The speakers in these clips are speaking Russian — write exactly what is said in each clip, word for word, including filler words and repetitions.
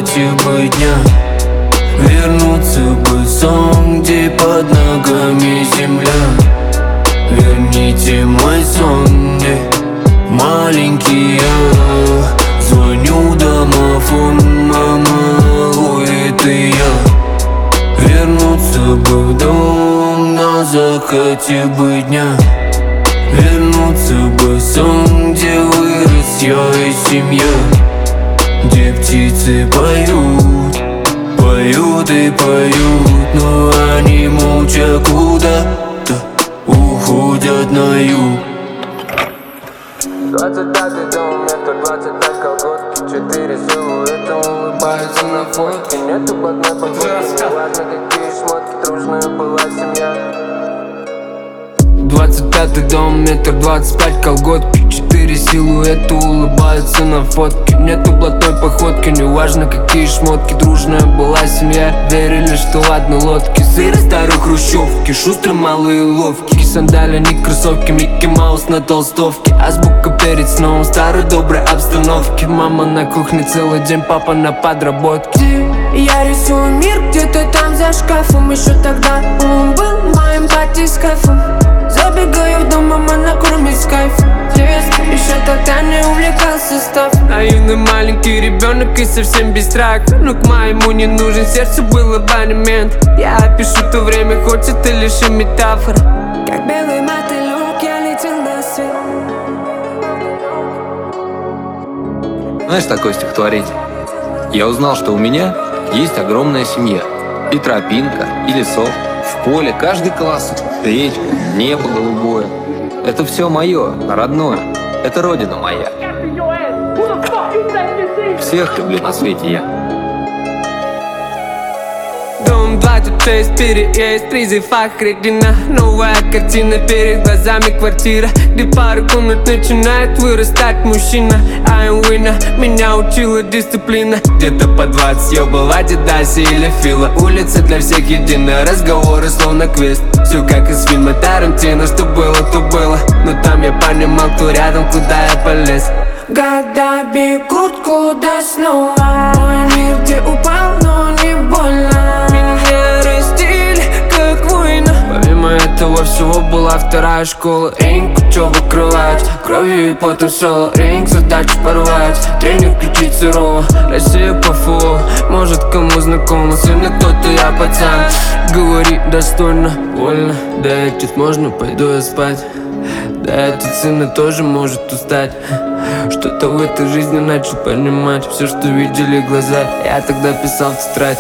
закате бы дня. Вернуться бы в сон, где под ногами земля. Верните мой сон, где маленький я. Звоню домофон, мама, ой, это я. Вернуться бы в дом на закате бы дня. Вернуться бы в сон, где вырос я и семья. Где птицы поют, поют и поют, но они молча куда-то уходят на юг. Двадцать пятый дом, метр двадцать пять колготки, четыре силуэта улыбаются на фотке. Нету блатной подводки, ладно какие шмотки, дружная была семья. Двадцать пятый дом, метр двадцать пять колготки, четыре силуэта улыбаются на фотке. Нету блатной походки, неважно какие шмотки, дружная была семья. Верили, что ладно лодки, сыры старой хрущевки, шустрые малые ловкие, сандали не кроссовки, Микки Маус на толстовке, азбука перед сном старой доброй обстановки. Мама на кухне целый день, папа на подработке. Я рисую мир где-то там за шкафом. Еще тогда он был моим батискафом. Забегаю в дом, мама накормит с кайфом. Еще тогда не увлекался став. Наивный маленький ребенок и совсем без страха. Но к моему не нужен, сердцу был абонемент. Я опишу то время, хоть это лишь и метафора. Как белый мотылек я летел на свет. Знаешь такое стихотворение? Я узнал, что у меня есть огромная семья. И тропинка, и лесок, в поле каждый колосок, речка, небо голубое. Это все мое, родное, это родина моя. Всех люблю на свете я. Дом двадцать шесть, переезд, призыв Ахредина. Новая картина перед глазами, квартира, где пару комнат начинает вырастать мужчина. I'm winner, меня учила дисциплина. Где-то по двадцать ёбал Адидасе или Фила. Улица для всех единая, разговоры словно квест. Все как из фильма Тарантино, что было, то было. Но там я понимал, кто рядом, куда я полез. Года бегут куда снова. Мой мир, где упал, но не больно. Меня растили, как война. Помимо этого всего была вторая школа. Ринг, учеба, кровать, кровью и потом соло. Ринг, задачу порвать, тренинг включить сурово. Россия по фо, может кому знакомо. Сын и кто-то, я пацан. Говори достойно, вольно. Да, отец, можно, пойду я спать. Да, отец сына тоже может устать. Что-то в этой жизни начал понимать. Все, что видели глаза, я тогда писал в тетрадь.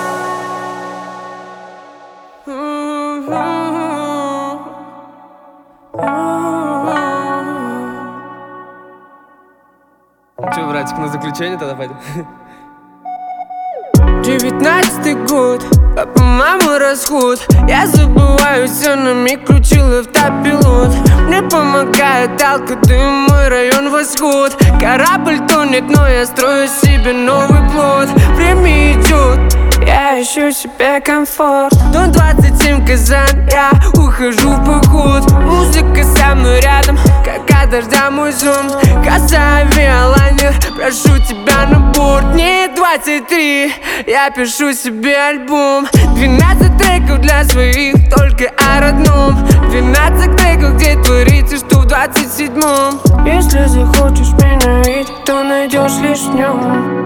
Че, братик, на заключение тогда пойдем? Девятнадцатый год, папа, мама, расход. Я забываю все, на миг включил автопилот. Мне помогает алкоголь, мой район восход. Корабль тонет, но я строю себе новый плод. Время идет, я ищу себе комфорт. Дом двадцать семь, Казань, я ухожу в поход. Музыка со мной рядом, как от дождя мой зонт. Касса, авиалайнер, прошу тебя на борт. Мне двадцать три, я пишу себе альбом. Двенадцать треков для своих, только о родном. Двенадцать треков, где творится, что в двадцать седьмом. Если захочешь меня видеть, то найдешь лишь в нем.